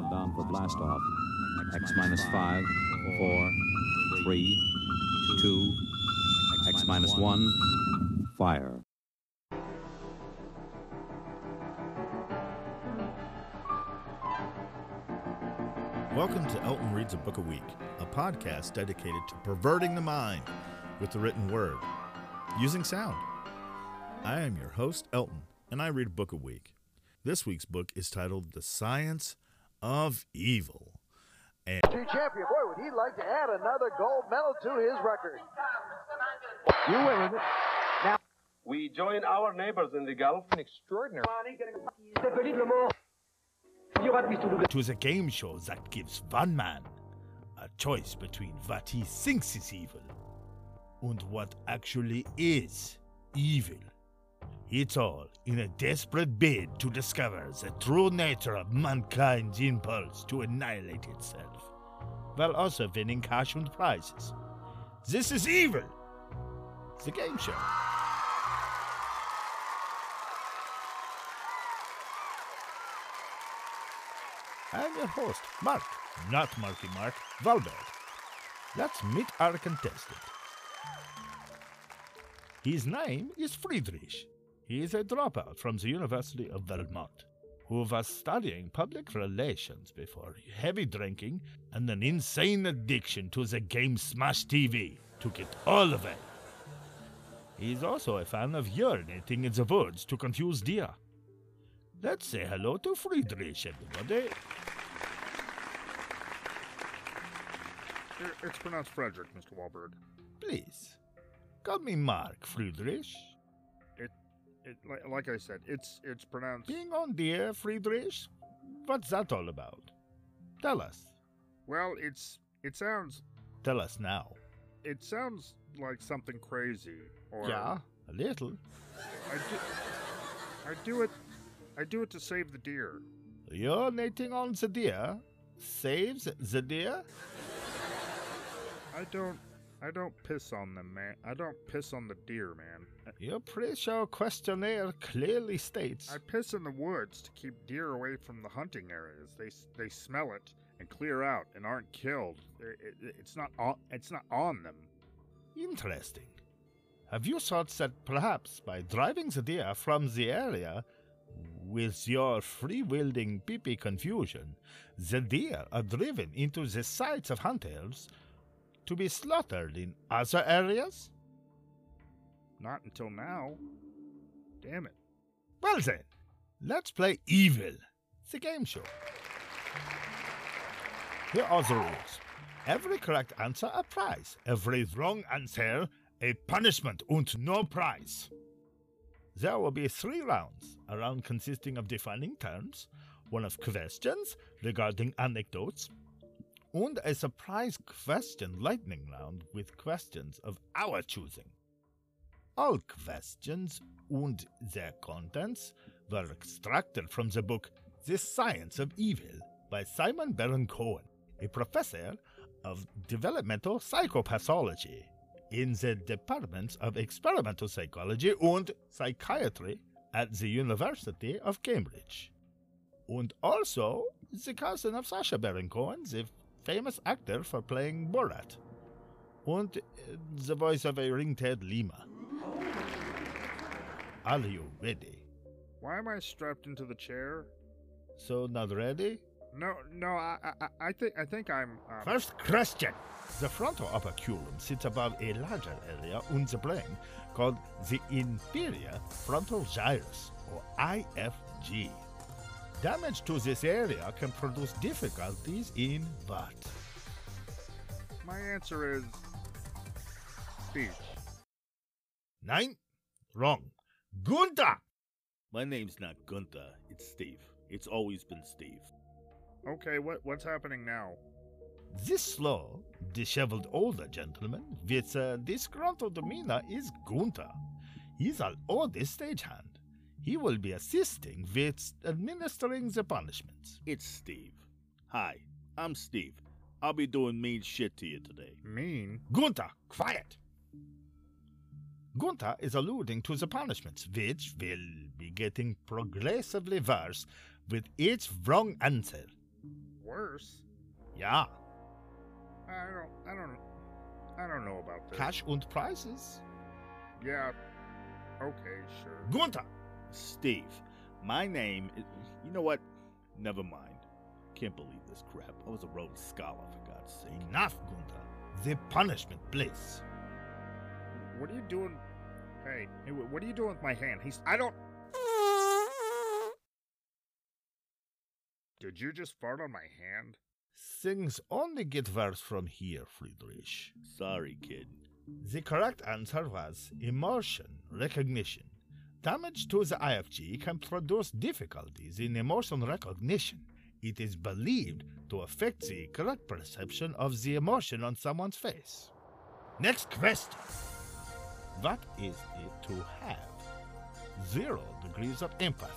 countdown for blast off. X minus 5, 4, 3, 2, X minus 1, fire. Welcome to Elton Reads a Book a Week, a podcast dedicated to perverting the mind with the written word, using sound. I am your host, Elton, and I read a book a week. This week's book is titled The Science of Evil. And Champion, boy, would he like to add another gold medal to his record. You win with it. Now, we join our neighbors in the Gulf. an extraordinary. to the game show that gives one man a choice between what he thinks is evil and what actually is evil. It's all in a desperate bid to discover the true nature of mankind's impulse to annihilate itself, while also winning cash and prizes. This is Evil, the game show. I'm your host, Mark, not Marky Mark, Wahlberg. Let's meet our contestant. His name is Friedrich. He is a dropout from the University of Vermont, who was studying public relations before heavy drinking and an insane addiction to the game Smash TV took it all away. He is also a fan of urinating in the woods to confuse deer. Let's say hello to Friedrich, everybody. It's pronounced Frederick, Mr. Wahlberg. Please, call me Mark, Friedrich. Like I said, it's pronounced. Being on deer, Friedrich? What's that all about? Tell us. Well, it sounds. Tell us now. It sounds like something crazy. Or Yeah, a little. I do it to save the deer. Urinating on the deer saves the deer? I don't piss on them, man. I don't piss on the deer, man. Your pre-show questionnaire clearly states. I piss in the woods to keep deer away from the hunting areas. They smell it and clear out and aren't killed. It's not on them. Interesting. Have you thought that perhaps by driving the deer from the area with your free-wielding pee-pee confusion, the deer are driven into the sights of hunters to be slaughtered in other areas? Not until now. Damn it. Well then, let's play Evil, the game show. Here are the rules. Every correct answer a prize. Every wrong answer a punishment and no prize. There will be 3 rounds, a round consisting of defining terms, one of questions regarding anecdotes, and a surprise question lightning round with questions of our choosing. All questions and their contents were extracted from the book The Science of Evil by Simon Baron-Cohen, a professor of developmental psychopathology in the departments of experimental psychology and psychiatry at the University of Cambridge, and also the cousin of Sacha Baron Cohen, the famous actor for playing Borat, and the voice of a ring-tailed Lima. Are you ready? Why am I strapped into the chair? So not ready? No. I think I'm. First question. The frontal operculum sits above a larger area in the brain called the inferior frontal gyrus, or IFG. Damage to this area can produce difficulties in what? My answer is speech. 9. Wrong. Gunther! My name's not Gunther, it's Steve. It's always been Steve. Okay, what's happening now? This slow, disheveled older gentleman with a disgruntled demeanor is Gunther. He's our oldest stagehand. He will be assisting with administering the punishments. It's Steve. Hi, I'm Steve. I'll be doing mean shit to you today. Mean? Gunther, quiet! Gunther is alluding to the punishments, which will be getting progressively worse with each wrong answer. worse? Ja, I don't know about this. Cash und Prizes. Yeah. Okay, sure. Gunther, Steve, my name is. You know what? Never mind. Can't believe this crap. I was a Rhodes Scholar, for God's sake. enough, Gunther. The punishment, please. What are you doing? Hey, what are you doing with my hand? I don't. Did you just fart on my hand? Things only get worse from here, Friedrich. Sorry, kid. The correct answer was emotion recognition. Damage to the IFG can produce difficulties in emotion recognition. It is believed to affect the correct perception of the emotion on someone's face. Next question. What is it to have 0 degrees of empathy?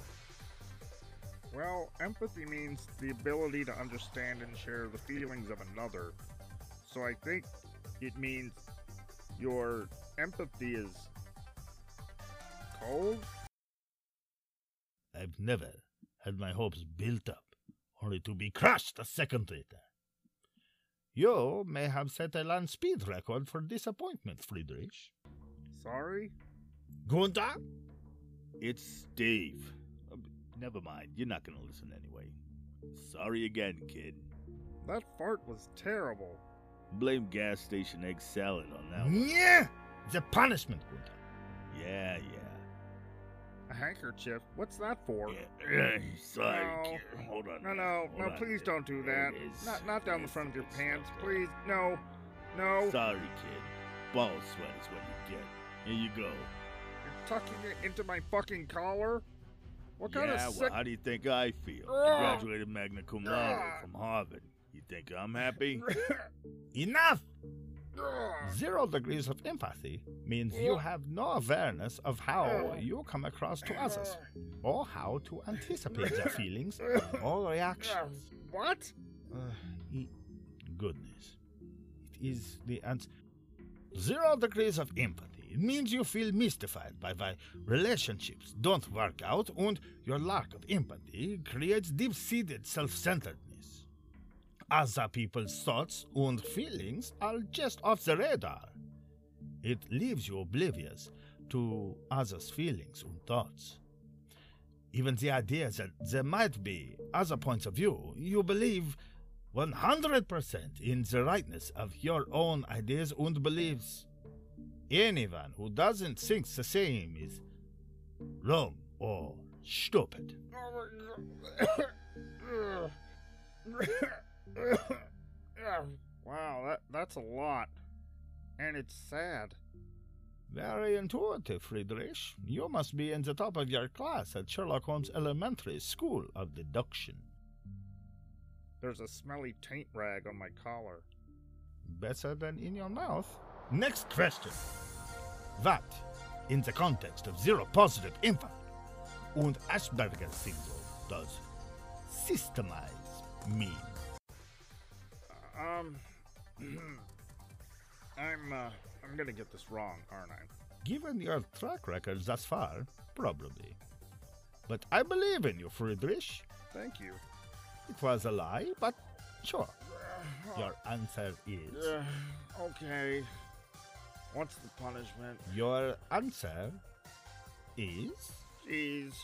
Well, empathy means the ability to understand and share the feelings of another. So I think it means your empathy is cold? I've never had my hopes built up, only to be crushed a second later. You may have set a land speed record for disappointment, Friedrich. Sorry? Gunther? It's Steve. Never mind. You're not going to listen anyway. Sorry again, kid. That fart was terrible. Blame gas station egg salad on that one. Yeah! The punishment, Gunther. Yeah. A handkerchief? What's that for? Yeah. Sorry, No. kid. Hold on. No, Hold on please there. don't do There that. it is. Not down the front of your It's pants, up there. please. No. Sorry, kid. Ball sweat is what you get. Here you go. You're tucking it into my fucking collar? What kind Yeah, of well, sick... how do you think I feel? Ugh. I graduated magna cum laude Ugh. from Harvard. You think I'm happy? Enough! Ugh. 0 degrees of empathy means you have no awareness of how you come across to others, or how to anticipate their feelings or reactions. What? Goodness. It is the answer. 0 degrees of empathy. It means you feel mystified by why relationships don't work out, and your lack of empathy creates deep-seated self-centeredness. Other people's thoughts and feelings are just off the radar. It leaves you oblivious to others' feelings and thoughts. Even the idea that there might be other points of view, you believe 100% in the rightness of your own ideas and beliefs. Anyone who doesn't think the same is wrong or stupid. Wow, that's a lot. And it's sad. Very intuitive, Friedrich. You must be in the top of your class at Sherlock Holmes Elementary School of Deduction. There's a smelly taint rag on my collar. Better than in your mouth. Next question. What, in the context of 0 positive empathy and Asperger's syndrome, does systemize mean? I'm gonna get this wrong, aren't I? Given your track record thus far, probably. But I believe in you, Friedrich. Thank you. It was a lie, but sure. Your answer is... Okay. What's the punishment? Your answer is... She's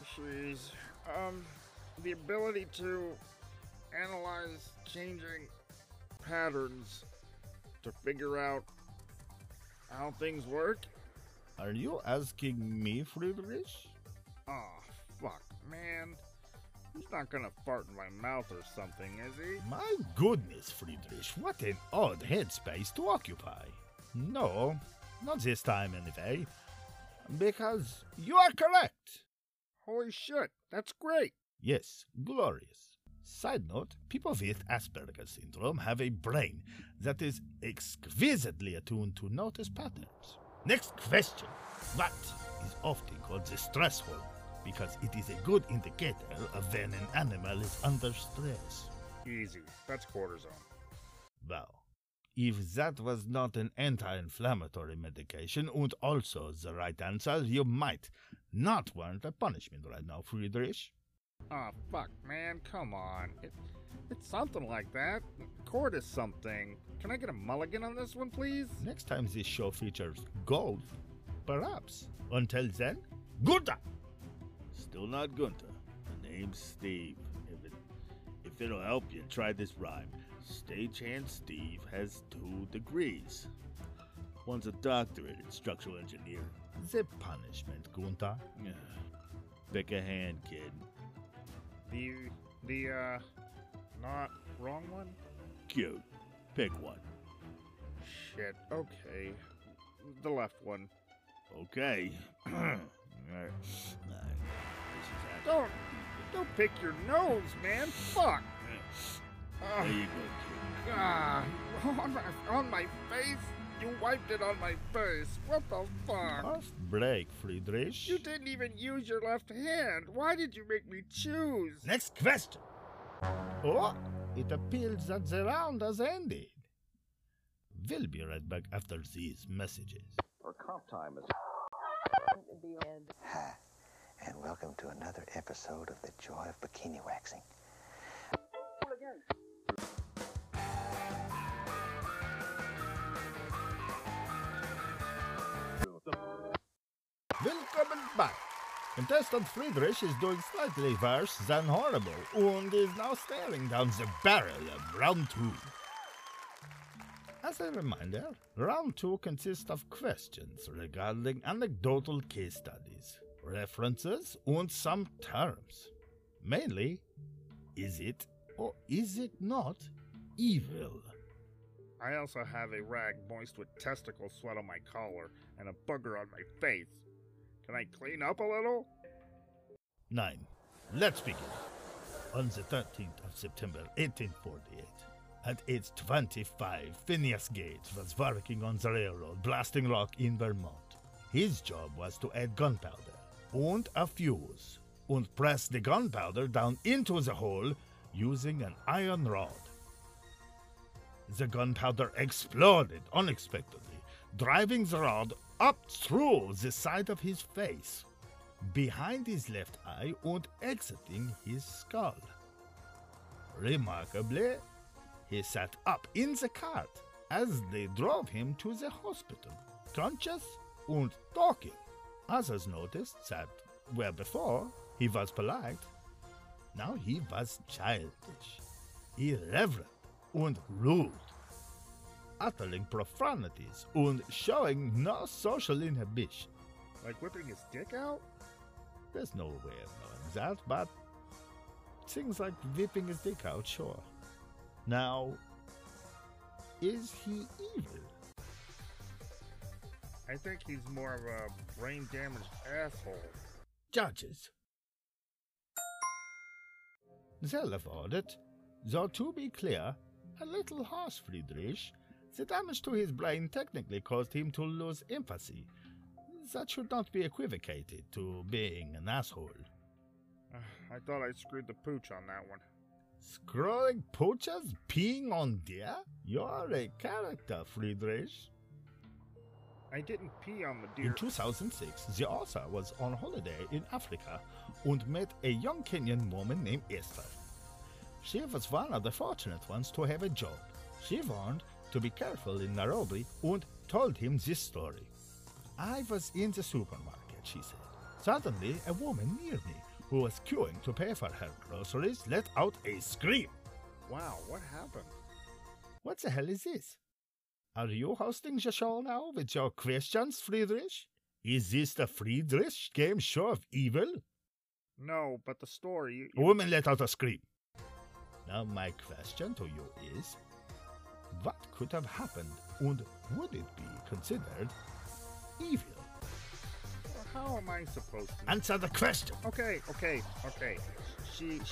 the ability to analyze changing patterns to figure out how things work. Are you asking me, Friedrich? Oh, fuck, man. He's not gonna fart in my mouth or something, is he? My goodness, Friedrich, what an odd headspace to occupy. No, not this time anyway. Because you are correct. Holy shit, that's great. Yes, glorious. Side note, people with Asperger's syndrome have a brain that is exquisitely attuned to notice patterns. Next question. What is often called the stress hormone? Because it is a good indicator of when an animal is under stress. Easy. That's cortisone. Well, if that was not an anti-inflammatory medication and also the right answer, you might not want a punishment right now, Friedrich. Oh, fuck, man, come on. It's something like that. Chord is something. Can I get a mulligan on this one, please? Next time this show features golf, perhaps. Until then, Gunther! Still not Gunther. The name's Steve. If it'll help you, try this rhyme. Stagehand Steve has 2 degrees. One's a doctorate in structural engineering. The punishment, Gunther. Pick a hand, kid. The not wrong one? Cute. Pick one. Shit, okay. The left one. Okay. Alright. Don't pick your nose, man. Fuck. There you go, kid. Ah, on my face? You wiped it on my face. What the fuck? First break, Friedrich. You didn't even use your left hand. Why did you make me choose? Next question. Oh, it appears that the round has ended. We'll be right back after these messages. Our comp time is. Hi, and welcome to another episode of The Joy of Bikini Waxing. Welcome back. Contestant Friedrich is doing slightly worse than horrible and is now staring down the barrel of round 2. As a reminder, round 2 consists of questions regarding anecdotal case studies, references, and some terms. Mainly, is it or is it not evil? I also have a rag moist with testicle sweat on my collar and a booger on my face. Can I clean up a little? 9. Let's begin. On the 13th of September 1848, at age 25, Phineas Gates was working on the railroad blasting rock in Vermont. His job was to add gunpowder and a fuse and press the gunpowder down into the hole using an iron rod. The gunpowder exploded unexpectedly, driving the rod up through the side of his face, behind his left eye and exiting his skull. Remarkably, he sat up in the cart as they drove him to the hospital, conscious and talking. Others noticed that, where before he was polite, now he was childish, irreverent, and rude, uttering profanities and showing no social inhibition. Like whipping his dick out? There's no way of knowing that, but things like whipping his dick out, sure. Now, is he evil? I think he's more of a brain-damaged asshole. Judges. They'll avoid it, though to be clear, a little harsh, Friedrich. The damage to his brain technically caused him to lose empathy. That should not be equivocated to being an asshole. I thought I screwed the pooch on that one. Scrolling pooches peeing on deer? You're a character, Friedrich. I didn't pee on the In deer. 2006, the author was on holiday in Africa and met a young Kenyan woman named Esther. She was one of the fortunate ones to have a job. She warned to be careful in Nairobi and told him this story. I was in the supermarket, she said. Suddenly, a woman near me, who was queuing to pay for her groceries, let out a scream. Wow, what happened? What the hell is this? Are you hosting the show now with your questions, Friedrich? Is this the Friedrich game show of evil? No, but the story... A woman let out a scream. Now my question to you is, what could have happened and would it be considered evil? How am I supposed to... Answer the question. Okay. She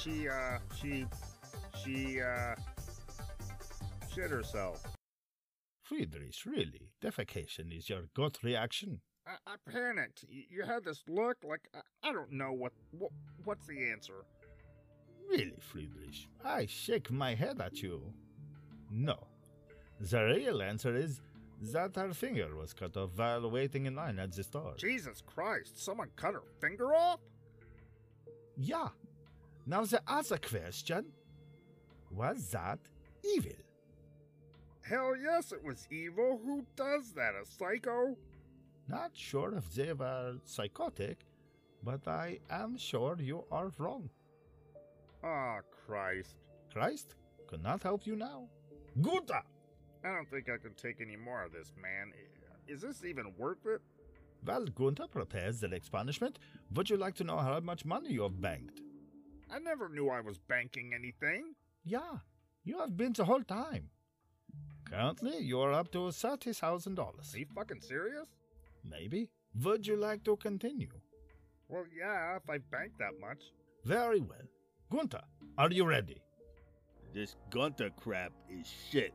shit herself. Friedrich, really? Defecation is your gut reaction? I panicked. You had this look like I don't know what's the answer. Really, Friedrich? I shake my head at you. No. The real answer is that her finger was cut off while waiting in line at the store. Jesus Christ, someone cut her finger off? Yeah. Now the other question, was that evil? Hell yes, it was evil. Who does that? A psycho? Not sure if they were psychotic, but I am sure you are wrong. Ah, Christ. Christ could not help you now. Gunther! I don't think I can take any more of this, man. Is this even worth it? Well, Gunther prepares the next punishment. Would you like to know how much money you have banked? I never knew I was banking anything. Yeah, you have been the whole time. Currently, you are up to $30,000. Are you fucking serious? Maybe. Would you like to continue? Well, yeah, if I bank that much. Very well. Gunther, are you ready? This Gunther crap is shit.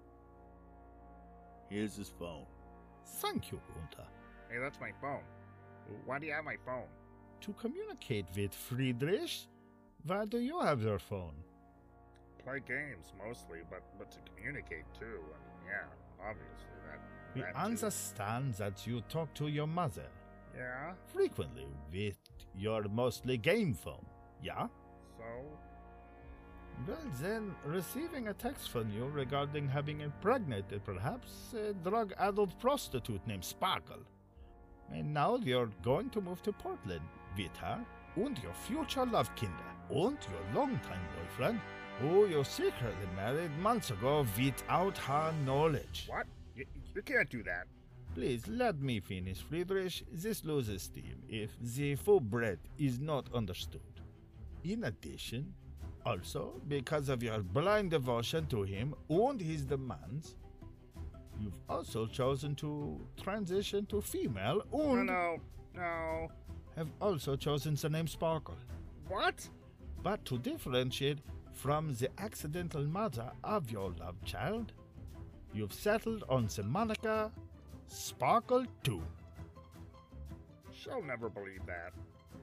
Here's his phone. Thank you, Gunther. Hey, that's my phone. Why do you have my phone? To communicate with Friedrich, why do you have your phone? Play games mostly, but to communicate too. I mean, yeah, obviously that. We that too. understand that you talk to your mother Yeah. frequently with your mostly game phone, yeah? So. Well, then, receiving a text from you regarding having impregnated, perhaps, a drug-addled prostitute named Sparkle. And now you're going to move to Portland with her and your future love kinder and your longtime boyfriend, who you secretly married months ago without her knowledge. What? You can't do that. Please, let me finish, Friedrich. This loses steam if the full breadth is not understood. In addition, also, because of your blind devotion to him and his demands, you've also chosen to transition to female and No. have also chosen the name Sparkle. What? But to differentiate from the accidental mother of your love child, you've settled on the moniker Sparkle 2. She'll never believe that.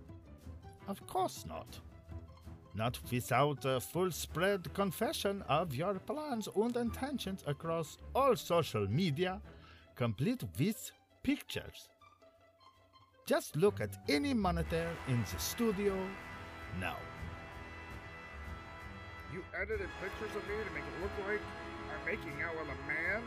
Of course not. Not without a full spread confession of your plans and intentions across all social media, complete with pictures. Just look at any monitor in the studio now. You edited pictures of me to make it look like I'm making out with a man?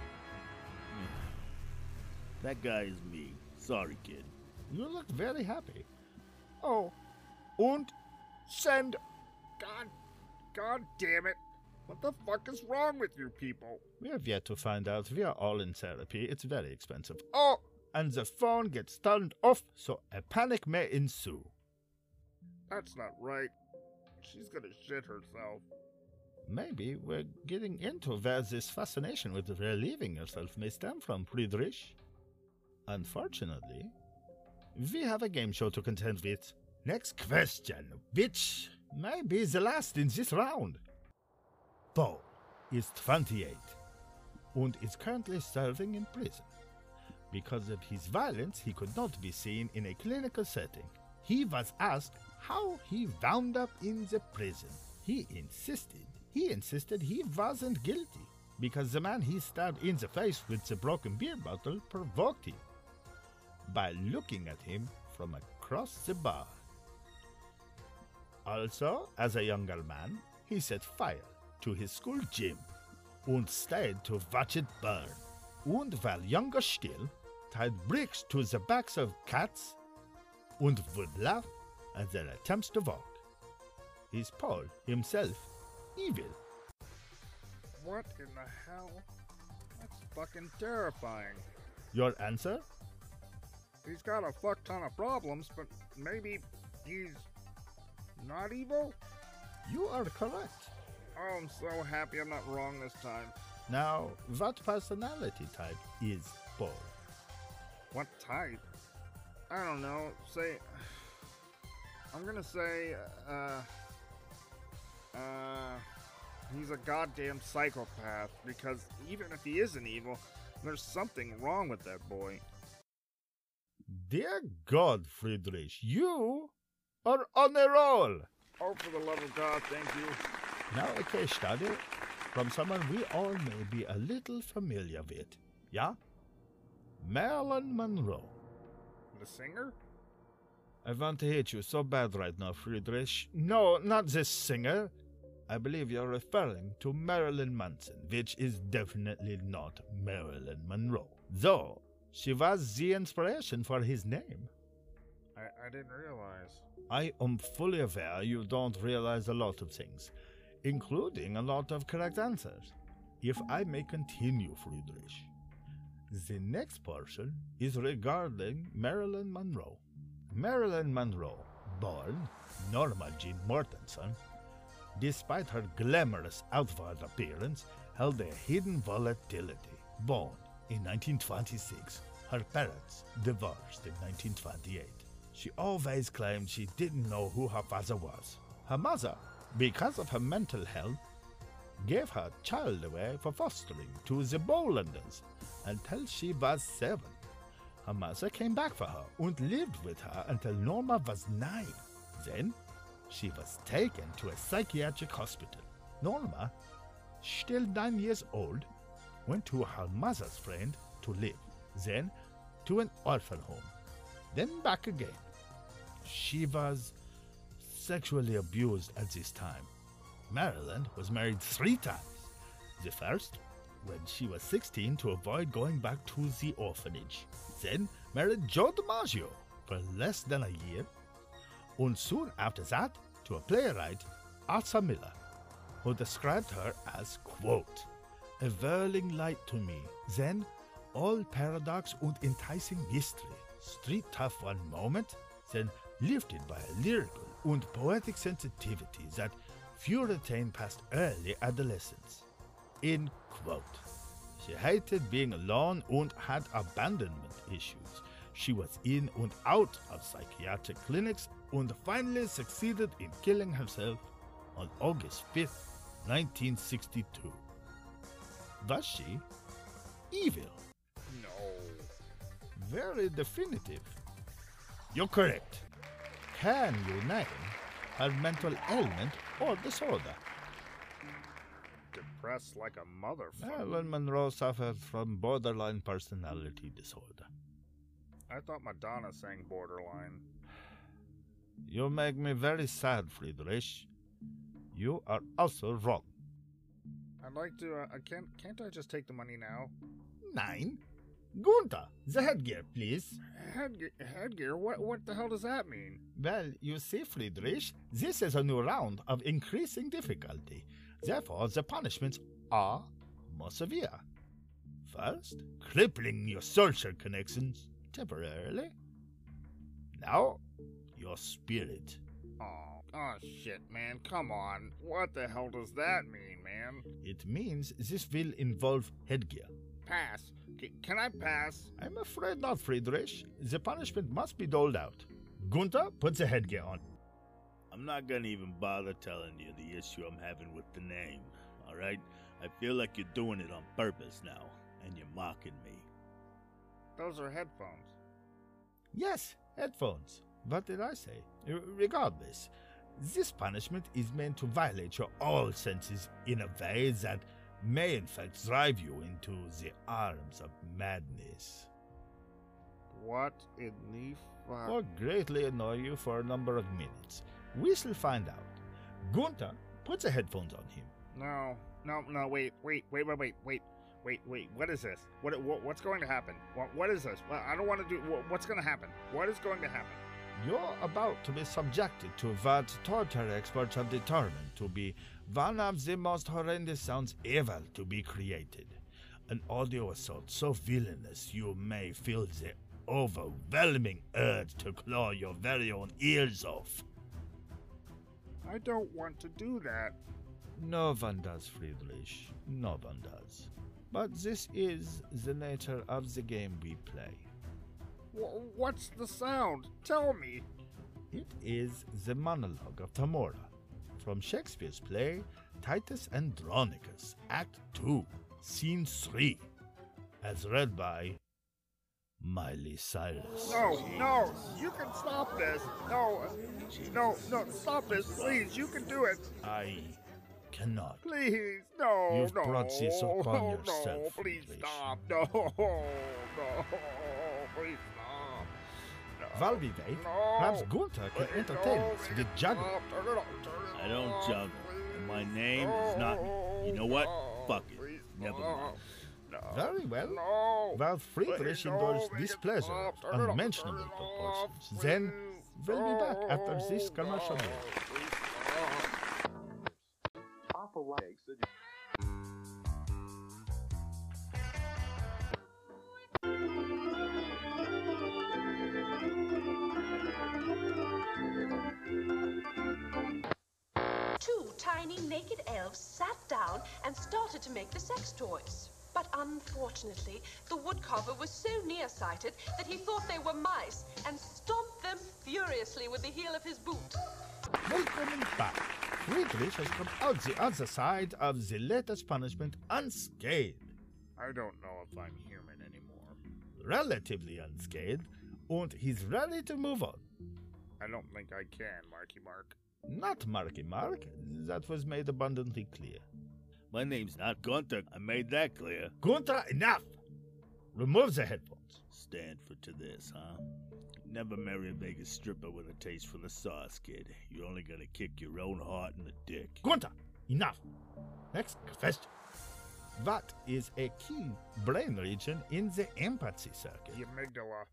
That guy is me. Sorry, kid. You look very happy. Oh, and send. God damn it. What the fuck is wrong with you people? We have yet to find out. We are all in therapy. It's very expensive. Oh, and the phone gets turned off, so a panic may ensue. That's not right. She's gonna shit herself. Maybe we're getting into where this fascination with relieving yourself may stem from, Friedrich. Unfortunately, we have a game show to contend with. Next question, which may be the last in this round. Paul is 28 and is currently serving in prison. Because of his violence, he could not be seen in a clinical setting. He was asked how he wound up in the prison. He insisted he wasn't guilty because the man he stabbed in the face with the broken beer bottle provoked him by looking at him from across the bar. Also, as a younger man, he set fire to his school gym and stayed to watch it burn. And while younger still, tied bricks to the backs of cats and would laugh at their attempts to walk. Is Paul himself evil? What in the hell? That's fucking terrifying. Your answer? He's got a fuck ton of problems, but maybe he's not evil? You are correct. Oh, I'm so happy I'm not wrong this time. Now, what personality type is Paul? What type? I don't know. Say... I'm gonna say, he's a goddamn psychopath, because even if he isn't evil, there's something wrong with that boy. Dear God, Friedrich, you are on a roll! Oh, for the love of God, thank you. Now a case study from someone we all may be a little familiar with, yeah? Marilyn Monroe. The singer? I want to hate you so bad right now, Friedrich. No, not this singer. I believe you're referring to Marilyn Manson, which is definitely not Marilyn Monroe. Though, she was the inspiration for his name. I didn't realize. I am fully aware you don't realize a lot of things, including a lot of correct answers. If I may continue, Friedrich. The next portion is regarding Marilyn Monroe. Marilyn Monroe, born Norma Jean Mortensen, despite her glamorous outward appearance, held a hidden volatility. Born in 1926, her parents divorced in 1928. She always claimed she didn't know who her father was. Her mother, because of her mental health, gave her child away for fostering to the Bolanders until she was 7. Her mother came back for her and lived with her until Norma was 9. Then, she was taken to a psychiatric hospital. Norma, still 9 years old, went to her mother's friend to live, then to an orphan home, then back again. She was sexually abused at this time. Marilyn was married 3 times. The first, when she was 16, to avoid going back to the orphanage. Then married Joe DiMaggio for less than a year. And soon after that, to a playwright, Arthur Miller, who described her as, quote, a whirling light to me, then all paradox and enticing mystery, street tough one moment, then lifted by a lyrical and poetic sensitivity that few retain past early adolescence. End quote. She hated being alone and had abandonment issues. She was in and out of psychiatric clinics and finally succeeded in killing herself on August 5th, 1962. Was she evil? No. Very definitive. You're correct. Can you name her mental ailment or disorder? Depressed like a motherfucker. Marilyn Monroe suffered from borderline personality disorder. I thought Madonna sang Borderline. You make me very sad, Friedrich. You are also wrong. I'd like to, can't I just take the money now? 9. Gunther, the headgear, please. Headgear? What the hell does that mean? Well, you see, Friedrich, this is a new round of increasing difficulty. Therefore, the punishments are more severe. First, crippling your social connections temporarily. Now, your spirit. Oh shit, man, come on. What the hell does that mean, man? It means this will involve headgear. Pass. Can I pass? I'm afraid not, Friedrich. The punishment must be doled out. Gunther, put the headgear on. I'm not gonna even bother telling you the issue I'm having with the name, alright? I feel like you're doing it on purpose now, and you're mocking me. Those are headphones. Yes, headphones. What did I say? Regardless, this punishment is meant to violate your all senses in a way that may in fact drive you into the arms of madness. What in the fuck? Or greatly annoy you for a number of minutes. We shall find out. Gunther, put the headphones on him. No, wait, what is this? What's going to happen? What is this? Well, I don't want to do, what's going to happen? What is going to happen? You're about to be subjected to what torture experts have determined to be one of the most horrendous sounds ever to be created. An audio assault so villainous you may feel the overwhelming urge to claw your very own ears off. I don't want to do that. No one does, Friedrich. No one does. But this is the nature of the game we play. What's the sound? Tell me. It is the monologue of Tamora, from Shakespeare's play Titus Andronicus, Act 2, Scene 3, as read by Miley Cyrus. No, you can stop this. No, stop this, please. You can do it. I cannot. Please, no. You've brought this upon yourself. No, please Friedrich. stop. No, please stop. No. While we wait, perhaps Gunther can entertain us with juggling. I don't juggle, and my name is not... You know what? Fuck it. Never mind. Very well. While Friedrich endures displeasure of unmentionable proportions, then we'll be back after this commercial break. Two tiny naked elves sat down and started to make the sex toys. But unfortunately, the woodcarver was so nearsighted that he thought they were mice and stomped them furiously with the heel of his boot. Welcome back. Friedrich has come out the other side of the latest punishment unscathed. I don't know if I'm human anymore. Relatively unscathed, and he's ready to move on. I don't think I can, Marky Mark. Not Marky Mark, that was made abundantly clear. My name's not Gunther. I made that clear. Gunther, enough! Remove the headphones. Stanford to this, huh? Never marry a Vegas stripper with a taste for the sauce, kid. You're only gonna kick your own heart in the dick. Gunther, enough! Next question. What is a key brain region in the empathy circuit? The amygdala.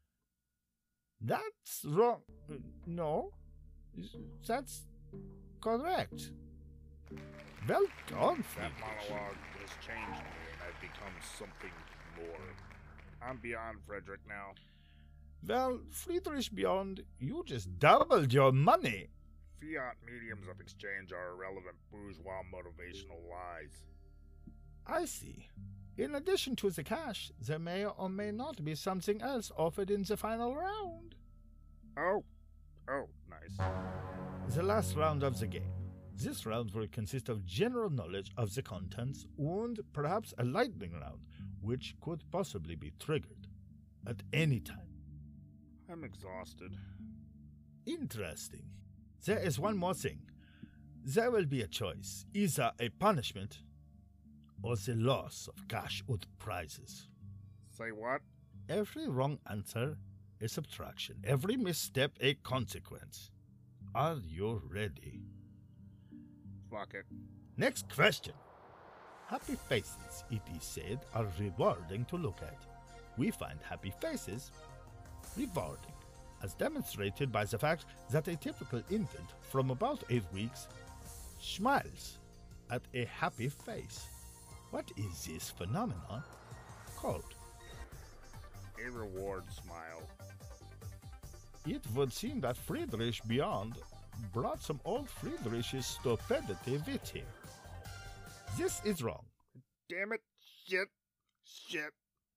That's wrong. No, that's correct. Well done, That Friedrich. monologue has changed me, and I've become something more. I'm beyond Frederick now. Well, Friedrich Beyond, you just doubled your money. Fiat mediums of exchange are irrelevant bourgeois motivational lies. I see. In addition to the cash, there may or may not be something else offered in the final round. Oh, nice. The last round of the game. This round will consist of general knowledge of the contents and perhaps a lightning round, which could possibly be triggered at any time. I'm exhausted. Interesting. There is one more thing. There will be a choice, either a punishment or the loss of cash and prizes. Say what? Every wrong answer a subtraction, every misstep a consequence. Are you ready? Fuck it. Next question. Happy faces, it is said, are rewarding to look at. We find happy faces rewarding, as demonstrated by the fact that a typical infant from about 8 weeks smiles at a happy face. What is this phenomenon called? A reward smile. It would seem that Friedrich Beyond brought some old Friedrich's stupidity with him. This is wrong. Damn it. Shit.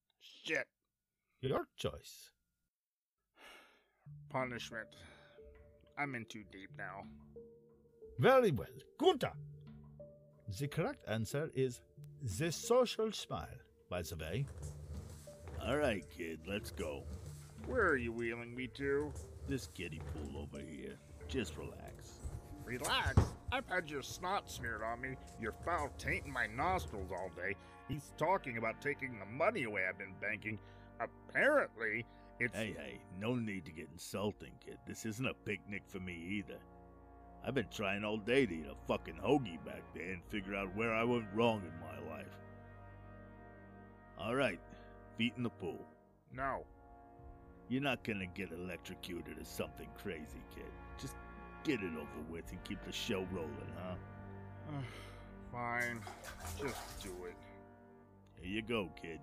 Your choice. Punishment. I'm in too deep now. Very well. Gunther! The correct answer is the social smile, by the way. All right, kid, let's go. Where are you wheeling me to? This kiddie pool over here. Just relax. Relax. I've had your snot smeared on me, your foul taint in my nostrils all day. He's talking about taking the money away I've been banking. Apparently, it's... Hey, no need to get insulting, kid. This isn't a picnic for me either. I've been trying all day to eat a fucking hoagie back there and figure out where I went wrong in my life. All right, feet in the pool. No. You're not gonna get electrocuted or something crazy, kid. Just get it over with and keep the show rolling, huh? Fine. Just do it. Here you go, kid.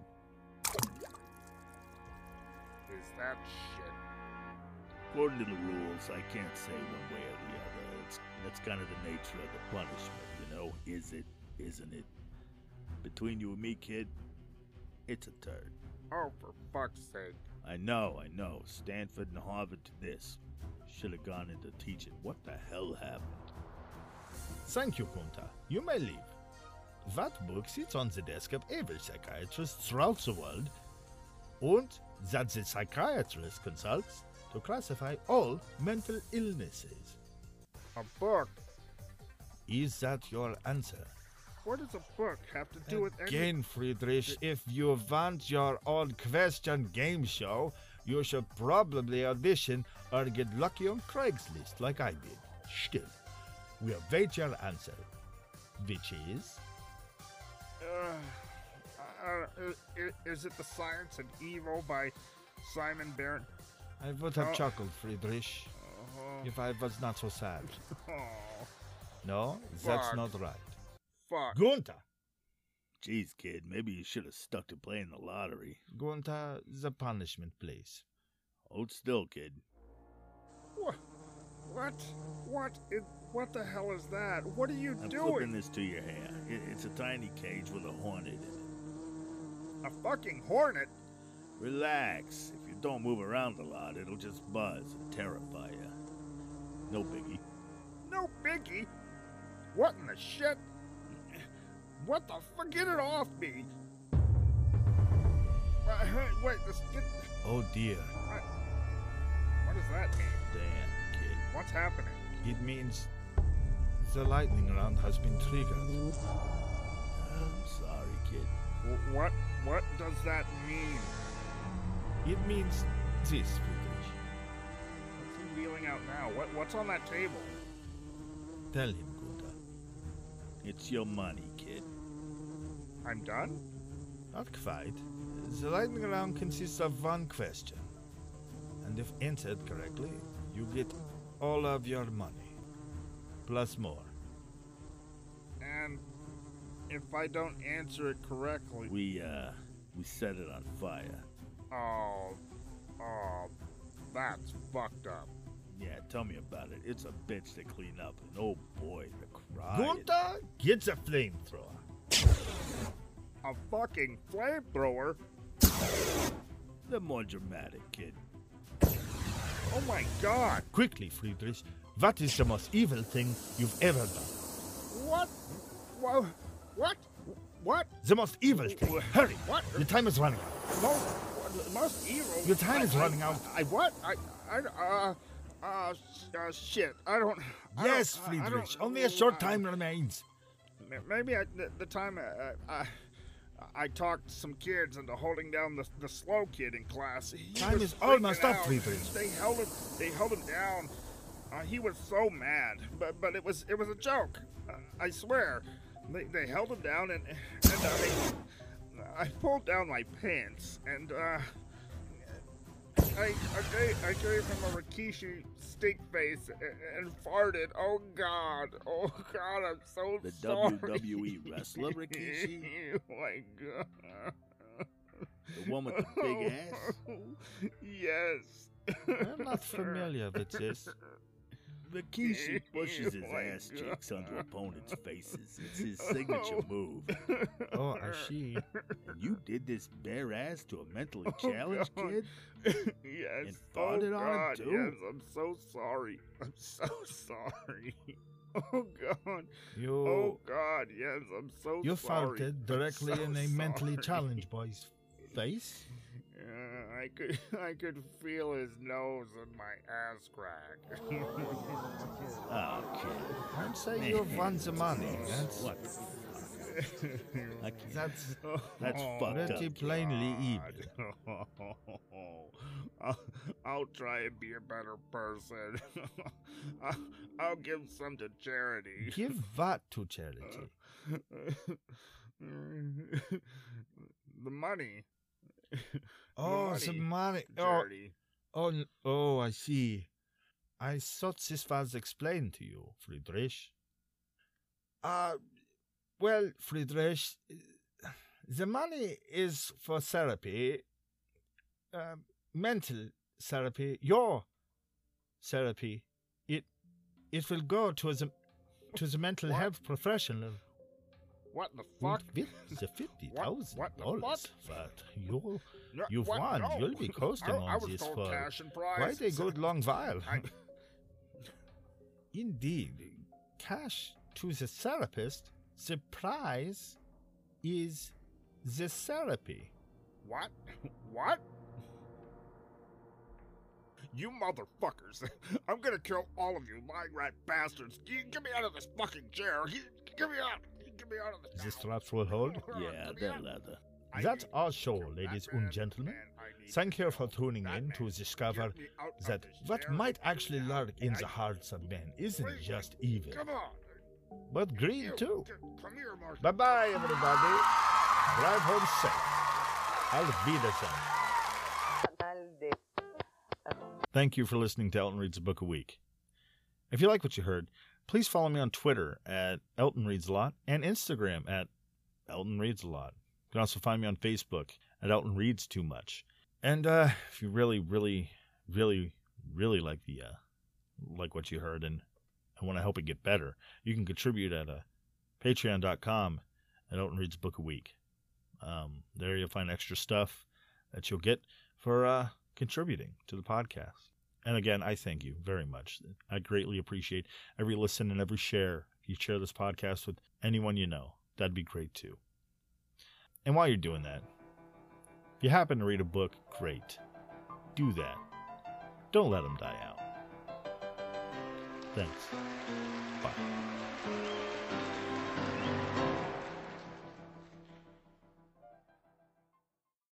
Is that shit? According to the rules, I can't say one way or the other. That's kind of the nature of the punishment, you know? Is it? Isn't it? Between you and me, kid, it's a turd. Oh, for fuck's sake. I know. Stanford and Harvard to this. Should have gone into teaching. What the hell happened? Thank you, Gunther. You may leave. That book sits on the desk of every psychiatrist throughout the world, and that the psychiatrist consults to classify all mental illnesses. A book? Is that your answer? What does a book have to do with Again, Friedrich, if you want your own question game show, you should probably audition or get lucky on Craigslist like I did. Still, we await your answer, which is... Is it The Science and Evil by Simon Barron? I would have chuckled, Friedrich, if I was not so sad. Oh, No, that's Fuck. not right. fuck. Gunther! Jeez, kid, maybe you should have stuck to playing the lottery. Gunther, the punishment, please. Hold still, kid. What? What the hell is that? What are you I'm doing? flipping this to your hair. It's a tiny cage with a hornet in it. A fucking hornet? Relax. If you don't move around a lot, it'll just buzz and terrify you. No biggie. No biggie. What in the shit? What the fuck? Get it off me! Wait, Oh dear, what does that mean? Damn, kid. What's happening? it means the lightning round has been triggered. I'm sorry, kid. What does that mean? It means this, Friedrich. What's he wheeling out now? What's on that table? Tell him, Gunther. It's your money, kid. I'm done? Not quite. The lightning round consists of one question. And if answered correctly, you get all of your money. Plus more. And if I don't answer it correctly... We set it on fire. Oh, that's fucked up. Yeah, tell me about it. It's a bitch to clean up, and oh boy, the cry. Gunther gets a flamethrower. A fucking flamethrower? The more dramatic, kid. Oh my god! Quickly, Friedrich. What is the most evil thing you've ever done? What? Whoa, what? What? The most evil thing. Hurry! What? Your time is running out. No, most evil. Your time is running out. I what? Shit. I don't. Yes, I don't- Friedrich. Only a short time remains. Maybe the time I talked some kids into holding down the slow kid in class. He Time was is almost freaking up, out. Friedrich. They held him down. He was so mad, but it was a joke. I swear. They held him down and I pulled down my pants and I gave him a Rikishi stink face and farted. Oh God, I'm so The sorry. WWE wrestler, Rikishi? Oh my God. The one with the big ass? Yes. I'm not familiar with this. Rikishi pushes his Oh my ass God. cheeks under opponents' faces. It's his signature move. Oh, I see. And you did this bare ass to a mentally challenged God. kid? Yes. And farted on it, God, too? Yes, I'm so sorry. I'm so sorry. Oh God. You Oh God. Yes, I'm so you sorry. farted directly I'm in so a mentally sorry. challenged boy's face. I could feel his nose in my ass crack. Oh, kid. I'd say you've won the money. What the fuck? I can't- That's That's fucked pretty up. plainly evil. I'll try and be a better person. I'll give some to charity. Give what to charity? The money. Oh, the money. to Oh, charity. oh, I see. I thought this was explained to you, Friedrich. Well, Friedrich, the money is for therapy, mental therapy, your therapy. It will go to the mental What? health professional. What the fuck? With the $50,000 What the fuck? that No, you've what? won. No. You'll be coasting I on was this told for cash and prize. quite a good long while. I- Indeed, cash to the therapist. The prize is the therapy. What? What? You motherfuckers. I'm gonna kill all of you lying rat bastards. Get me out of this fucking chair. Get me out. Get me out of this The town. straps will hold. Yeah, Get me they're out. leather. I That's knew- our show, killed ladies Batman, and gentlemen. and I Thank you for tuning in to discover that what might actually lurk in the hearts of men isn't just evil, but greed too. Bye-bye, everybody. Drive home safe. I'll be the same. Thank you for listening to Elton Reads a Book a Week. If you like what you heard, please follow me on Twitter at Elton Reads a Lot and Instagram at Elton Reads a Lot. You can also find me on Facebook at Elton Reads Too Much. And if you really like what you heard and want to help it get better, you can contribute at patreon.com at Elton Reads a Book a Week. There you'll find extra stuff that you'll get for contributing to the podcast. And again, I thank you very much. I greatly appreciate every listen and every share. If you share this podcast with anyone you know, that'd be great too. And while you're doing that, if you happen to read a book, great. Do that. Don't let them die out. Thanks. Bye.